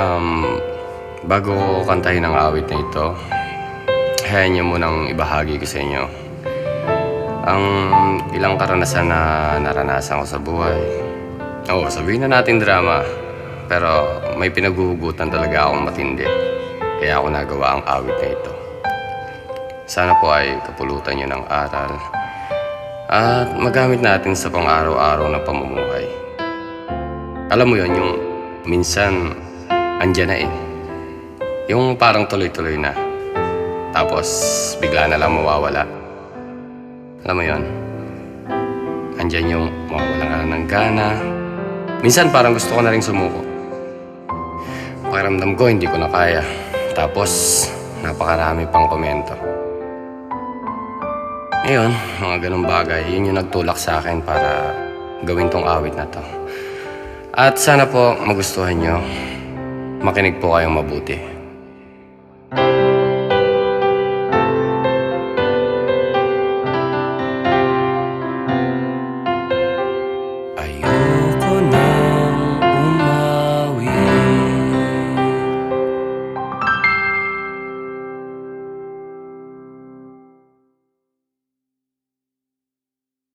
Um, Bago ko kantahin ang awit na ito, hayaan niyo munang ibahagi ko sa inyo ang ilang karanasan na naranasan ko sa buhay. Oo, sabihin na natin drama, pero may pinaghuhugutan talaga akong matindi. Kaya ako nagawa ang awit na ito. Sana po ay kapulutan niyo ng aral at magamit natin sa pang-araw-araw na pamumuhay. Alam mo yon, yung minsan andyan na eh. Yung parang tuloy-tuloy na. Tapos bigla na lang mawawala. Alam mo yon? Andyan yung mawawala ka ng gana. Minsan parang gusto ko na rin sumuko. Pakiramdam ko hindi ko na kaya. Tapos napakarami pang komento. Ngayon, mga ganung bagay, yun yung nagtulak sa akin para gawin tong awit na to. At sana po magustuhan nyo. Makinig po kayong mabuti.